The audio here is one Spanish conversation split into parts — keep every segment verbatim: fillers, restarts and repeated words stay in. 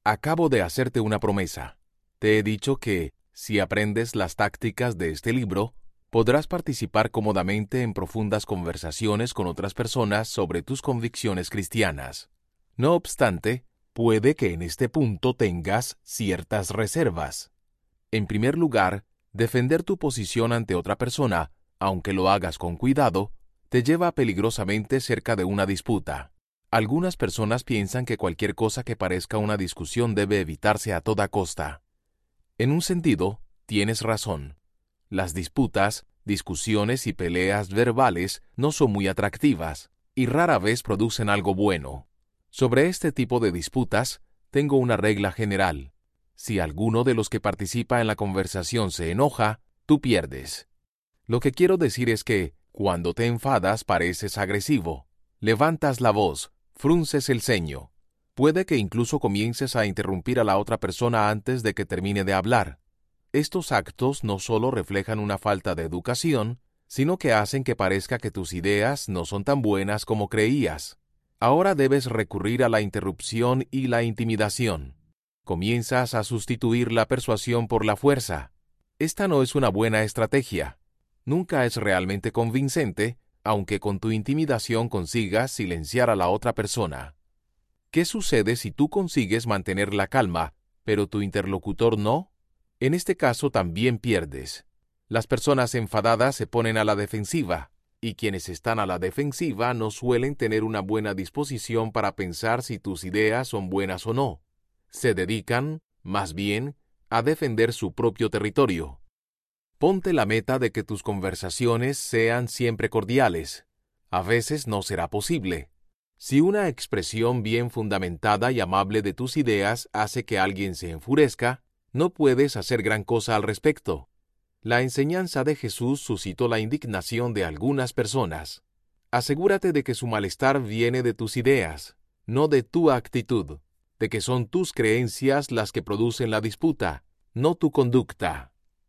Acabo de hacerte una promesa. Te he dicho que, si aprendes las tácticas de este libro, podrás participar cómodamente en profundas conversaciones con otras personas sobre tus convicciones cristianas. No obstante, puede que en este punto tengas ciertas reservas. En primer lugar, defender tu posición ante otra persona, aunque lo hagas con cuidado, te lleva peligrosamente cerca de una disputa. Algunas personas piensan que cualquier cosa que parezca una discusión debe evitarse a toda costa. En un sentido, tienes razón. Las disputas, discusiones y peleas verbales no son muy atractivas y rara vez producen algo bueno. Sobre este tipo de disputas, tengo una regla general. Si alguno de los que participa en la conversación se enoja, tú pierdes. Lo que quiero decir es que, cuando te enfadas, pareces agresivo. Levantas la voz, frunces el ceño. Puede que incluso comiences a interrumpir a la otra persona antes de que termine de hablar. Estos actos no solo reflejan una falta de educación, sino que hacen que parezca que tus ideas no son tan buenas como creías. Ahora debes recurrir a la interrupción y la intimidación. Comienzas a sustituir la persuasión por la fuerza. Esta no es una buena estrategia. Nunca es realmente convincente, aunque con tu intimidación consigas silenciar a la otra persona. ¿Qué sucede si tú consigues mantener la calma, pero tu interlocutor no? En este caso también pierdes. Las personas enfadadas se ponen a la defensiva, y quienes están a la defensiva no suelen tener una buena disposición para pensar si tus ideas son buenas o no. Se dedican, más bien, a defender su propio territorio. Ponte la meta de que tus conversaciones sean siempre cordiales. A veces no será posible. Si una expresión bien fundamentada y amable de tus ideas hace que alguien se enfurezca, no puedes hacer gran cosa al respecto. La enseñanza de Jesús suscitó la indignación de algunas personas. Asegúrate de que su malestar viene de tus ideas, no de tu actitud, de que son tus creencias las que producen la disputa, no tu conducta.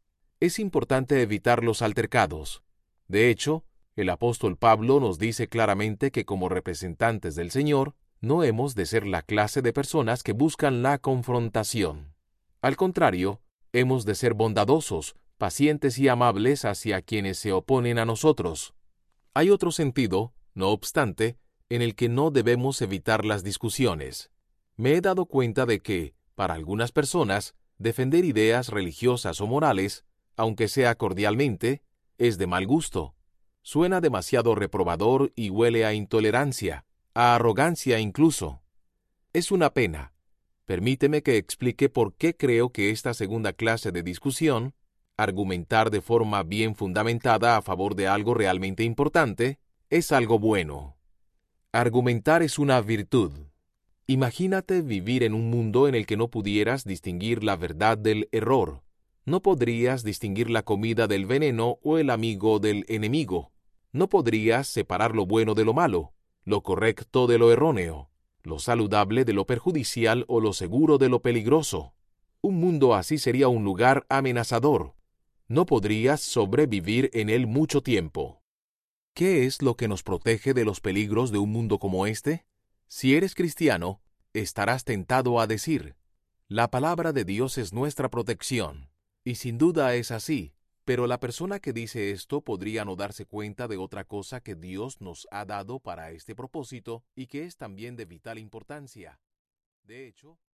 Es importante evitar los altercados. De hecho, el apóstol Pablo nos dice claramente que como representantes del Señor, no hemos de ser la clase de personas que buscan la confrontación. Al contrario, hemos de ser bondadosos, pacientes y amables hacia quienes se oponen a nosotros. Hay otro sentido, no obstante, en el que no debemos evitar las discusiones. Me he dado cuenta de que, para algunas personas, defender ideas religiosas o morales, aunque sea cordialmente, es de mal gusto. Suena demasiado reprobador y huele a intolerancia, a arrogancia incluso. Es una pena. Permíteme que explique por qué creo que esta segunda clase de discusión, argumentar de forma bien fundamentada a favor de algo realmente importante, es algo bueno. Argumentar es una virtud. Imagínate vivir en un mundo en el que no pudieras distinguir la verdad del error. No podrías distinguir la comida del veneno o el amigo del enemigo. No podrías separar lo bueno de lo malo, lo correcto de lo erróneo, lo saludable de lo perjudicial o lo seguro de lo peligroso. Un mundo así sería un lugar amenazador. No podrías sobrevivir en él mucho tiempo. ¿Qué es lo que nos protege de los peligros de un mundo como este? Si eres cristiano, estarás tentado a decir, la palabra de Dios es nuestra protección. Y sin duda es así, pero la persona que dice esto podría no darse cuenta de otra cosa que Dios nos ha dado para este propósito y que es también de vital importancia. De hecho,